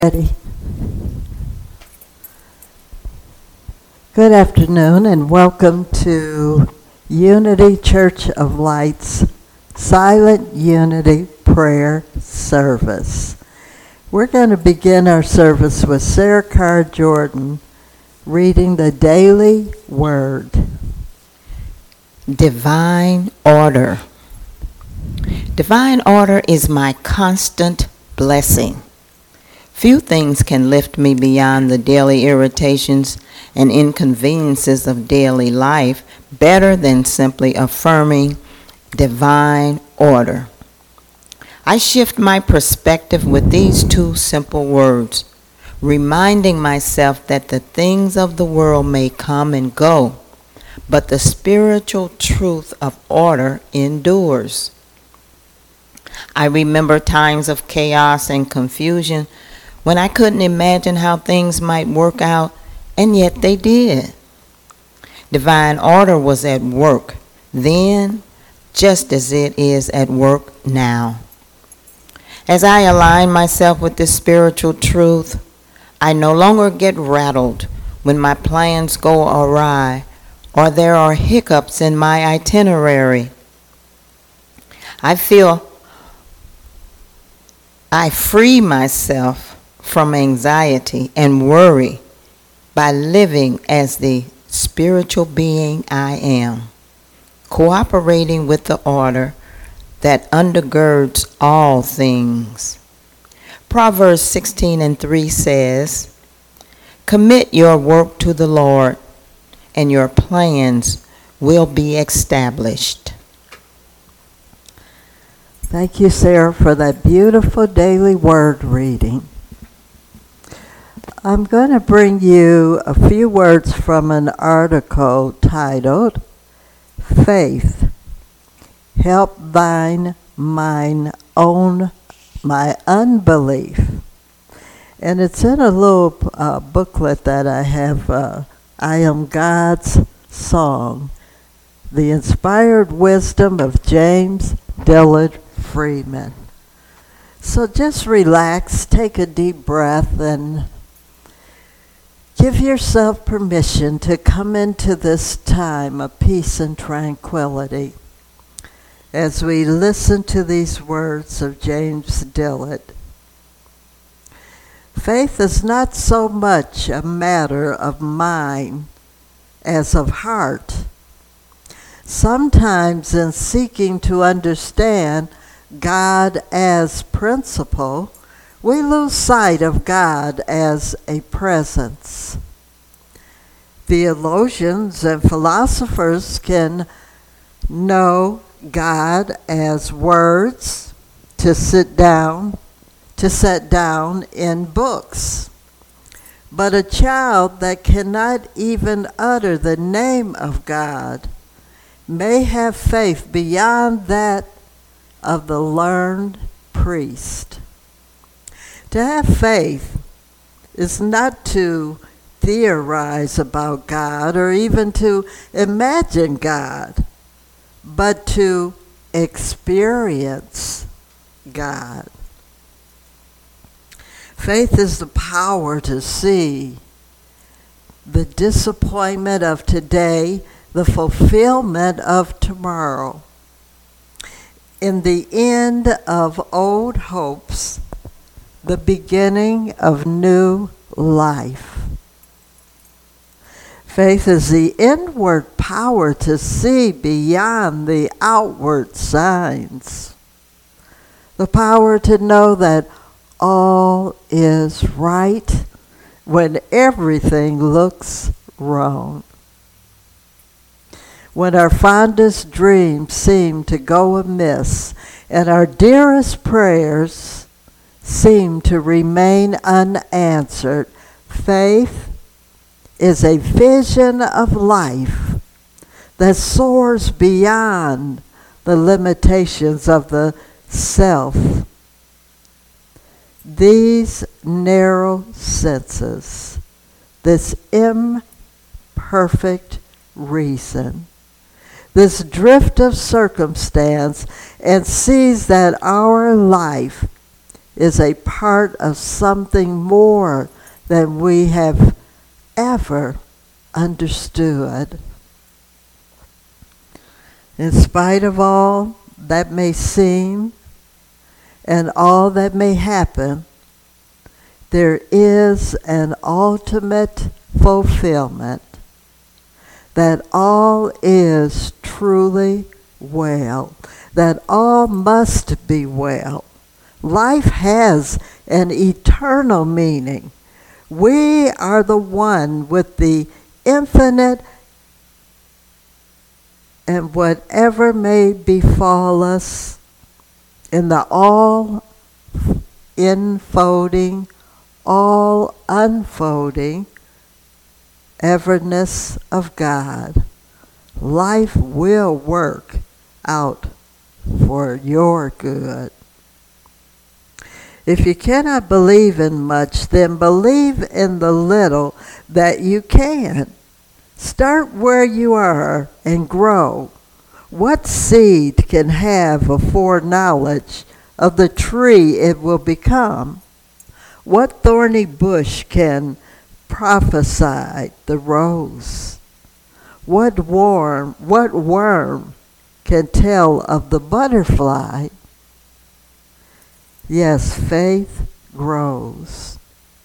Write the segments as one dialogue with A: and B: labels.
A: Ready. Good afternoon and welcome to Unity Church of Light's Silent Unity Prayer Service. We're going to begin our service with Sarah Carr Jordan reading the Daily Word.
B: Divine order. Divine order is my constant blessing. Few things can lift me beyond the daily irritations and inconveniences of daily life better than simply affirming divine order. I shift my perspective with these two simple words, reminding myself that the things of the world may come and go, but the spiritual truth of order endures. I remember times of chaos and confusion when I couldn't imagine how things might work out, and yet they did. Divine order was at work then, just as it is at work now. As I align myself with this spiritual truth, I no longer get rattled when my plans go awry or there are hiccups in my itinerary. I free myself from anxiety and worry by living as the spiritual being I am, cooperating with the order that undergirds all things. Proverbs 16:3 says, "Commit your work to the Lord, and your plans will be established."
A: Thank you, Sarah, for that beautiful daily word reading. I'm going to bring you a few words from an article titled, "Faith, Help Thine Mine Own My Unbelief." And it's in a little booklet that I have, I Am God's Song, The Inspired Wisdom of James Dillard Freeman. So just relax, take a deep breath, and give yourself permission to come into this time of peace and tranquility as we listen to these words of James Dillard. Faith is not so much a matter of mind as of heart. Sometimes in seeking to understand God as principle, we lose sight of God as a presence. Theologians and philosophers can know God as words to set down in books. But a child that cannot even utter the name of God may have faith beyond that of the learned priest. To have faith is not to theorize about God or even to imagine God, but to experience God. Faith is the power to see the disappointment of today, the fulfillment of tomorrow. In the end of old hopes, the beginning of new life. Faith is the inward power to see beyond the outward signs. The power to know that all is right when everything looks wrong. When our fondest dreams seem to go amiss and our dearest prayers seem to remain unanswered, faith is a vision of life that soars beyond the limitations of the self. These narrow senses, this imperfect reason, this drift of circumstance, and sees that our life is a part of something more than we have ever understood. In spite of all that may seem and all that may happen, there is an ultimate fulfillment that all is truly well, that all must be well. Life has an eternal meaning. We are the one with the infinite, and whatever may befall us in the all-enfolding, all-unfolding everness of God, life will work out for your good. If you cannot believe in much, then believe in the little that you can. Start where you are and grow. What seed can have a foreknowledge of the tree it will become? What thorny bush can prophesy the rose? What worm can tell of the butterfly? Yes, faith grows.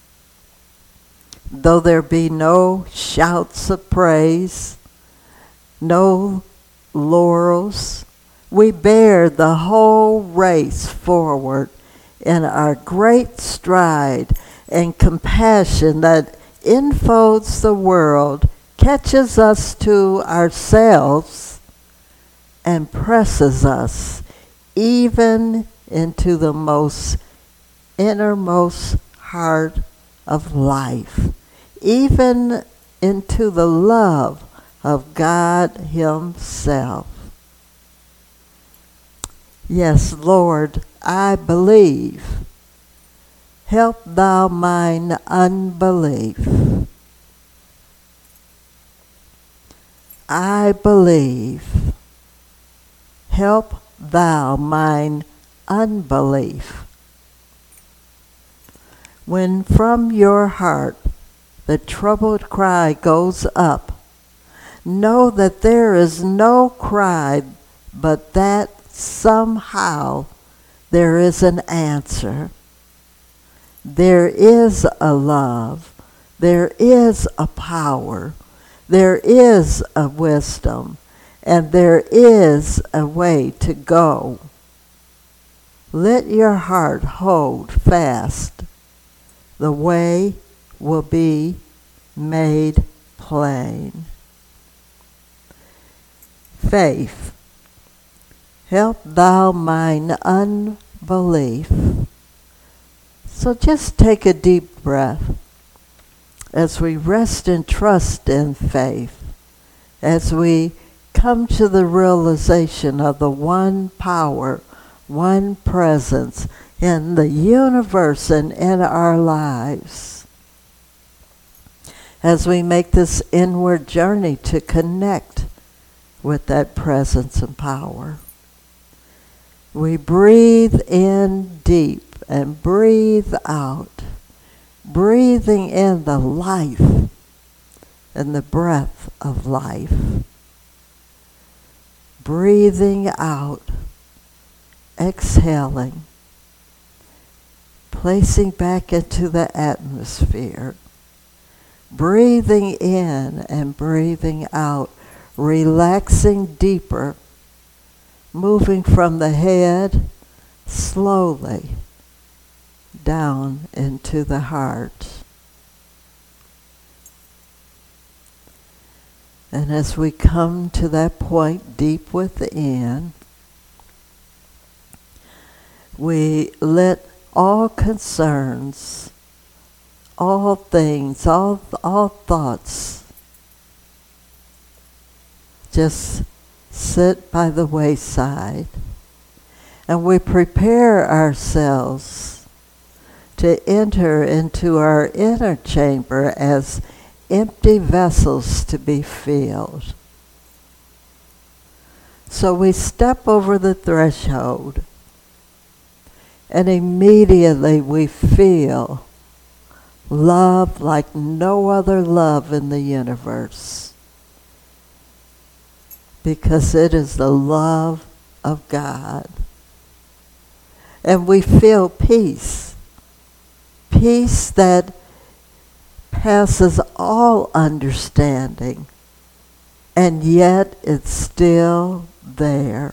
A: Though there be no shouts of praise, no laurels, we bear the whole race forward in our great stride, and compassion that enfolds the world catches us to ourselves and presses us even into the most innermost heart of life, even into the love of God Himself. Yes, Lord, I believe. Help thou mine unbelief. I believe. Help thou mine unbelief. When from your heart the troubled cry goes up, know that there is no cry but that somehow there is an answer. There is a love. There is a power. There is a wisdom. And there is a way to go. Let your heart hold fast. The way will be made plain. Faith, help thou mine unbelief. So just take a deep breath as we rest and trust in faith, as we come to the realization of the one power, one presence in the universe and in our lives. As we make this inward journey to connect with that presence and power, we breathe in deep and breathe out, breathing in the life and the breath of life. Breathing out, exhaling, placing back into the atmosphere, breathing in and breathing out, relaxing deeper, moving from the head slowly down into the heart. And as we come to that point deep within, we let all concerns, all things, all thoughts just sit by the wayside. And we prepare ourselves to enter into our inner chamber as empty vessels to be filled. So we step over the threshold And immediately we feel love like no other love in the universe, because it is the love of God. And we feel peace, peace that passes all understanding, and yet it's still there.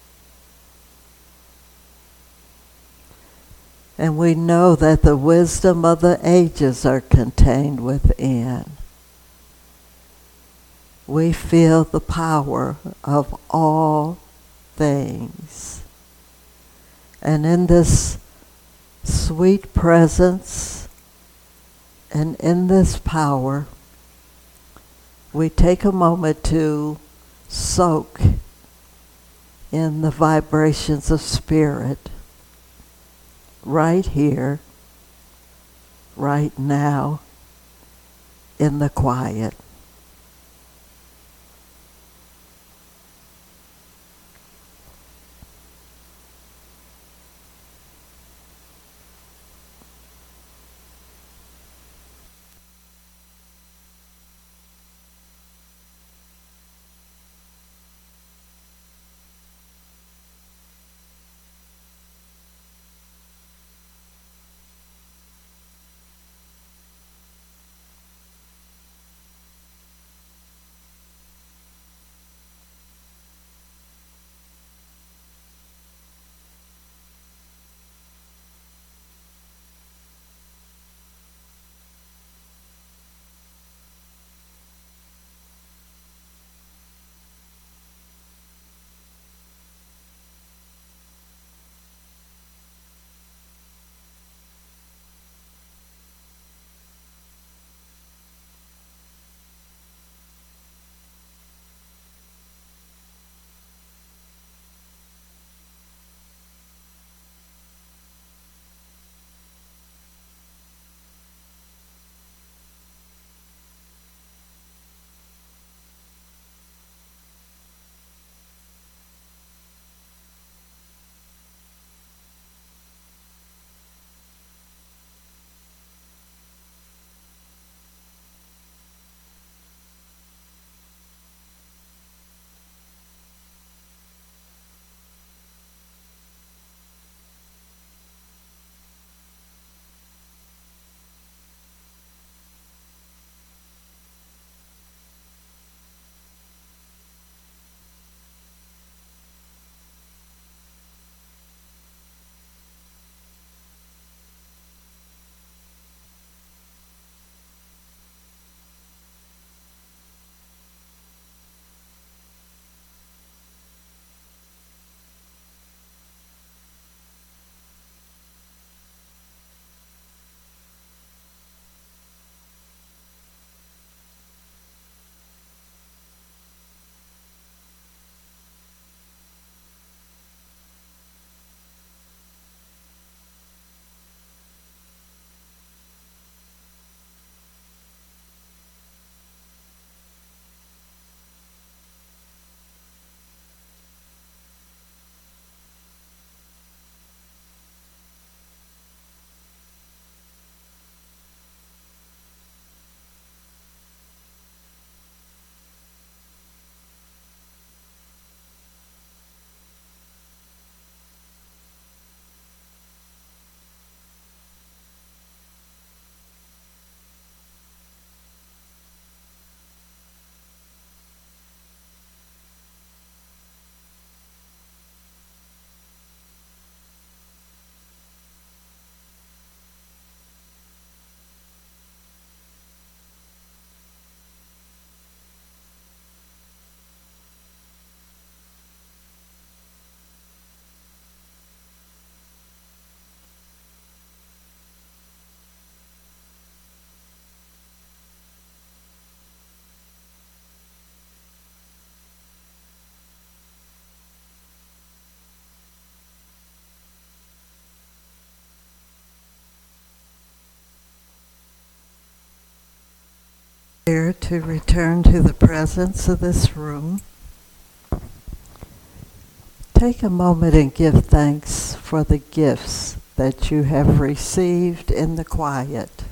A: And we know that the wisdom of the ages are contained within. We feel the power of all things. And in this sweet presence and in this power, we take a moment to soak in the vibrations of spirit right here, right now, in the quiet. Here to return to the presence of this room. Take a moment and give thanks for the gifts that you have received in the quiet.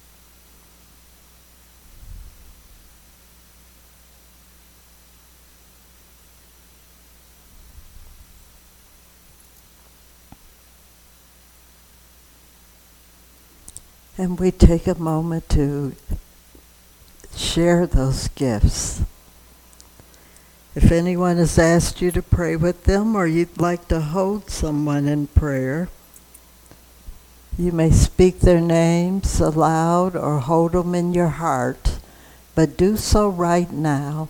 A: And we take a moment to share those gifts. If anyone has asked you to pray with them or you'd like to hold someone in prayer, you may speak their names aloud or hold them in your heart, but do so right now.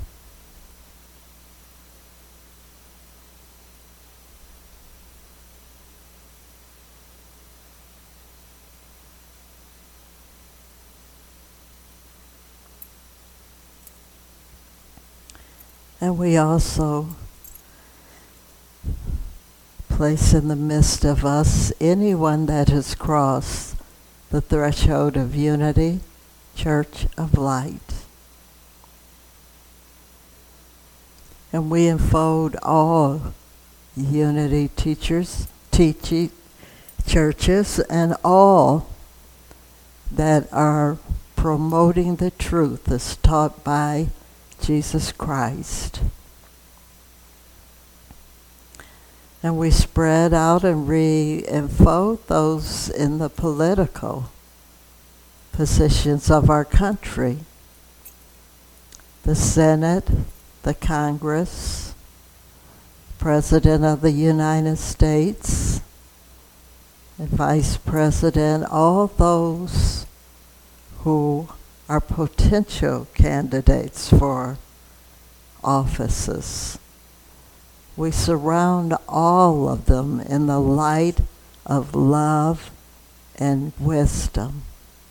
A: And we also place in the midst of us anyone that has crossed the threshold of Unity Church of Light. And we enfold all Unity teachers, teaching churches, and all that are promoting the truth as taught by Jesus Christ. And we spread out and re-enfold those in the political positions of our country. The Senate, the Congress, President of the United States, and Vice President, all those who are potential candidates for offices. We surround all of them in the light of love and wisdom.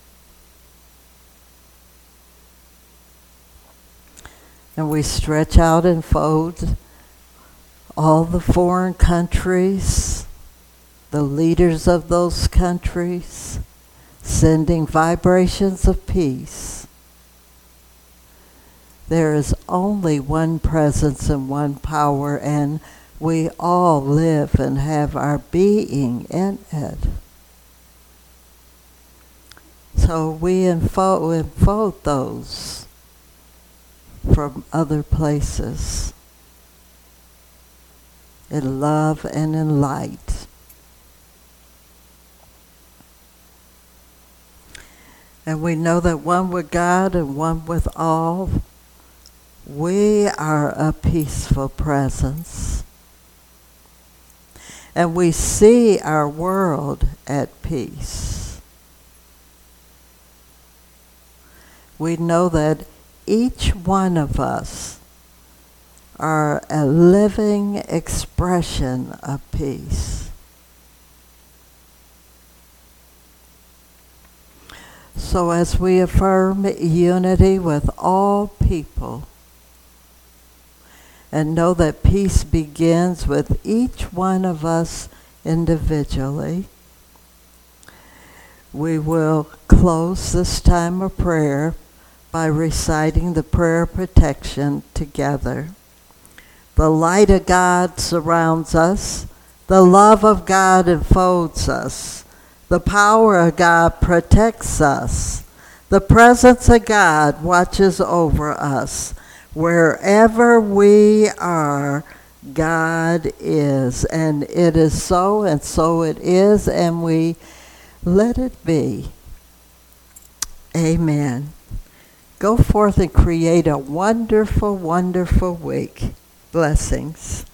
A: And we stretch out and fold all the foreign countries, the leaders of those countries, sending vibrations of peace. There is only one presence and one power, and we all live and have our being in it. So we enfold those from other places in love and in light. And we know that one with God and one with all, we are a peaceful presence. And we see our world at peace. We know that each one of us are a living expression of peace. So as we affirm unity with all people, and know that peace begins with each one of us individually, we will close this time of prayer by reciting the prayer of protection together. The light of God surrounds us. The love of God enfolds us. The power of God protects us. The presence of God watches over us. Wherever we are, God is. And it is so, and so it is, and we let it be. Amen. Go forth and create a wonderful, wonderful week. Blessings.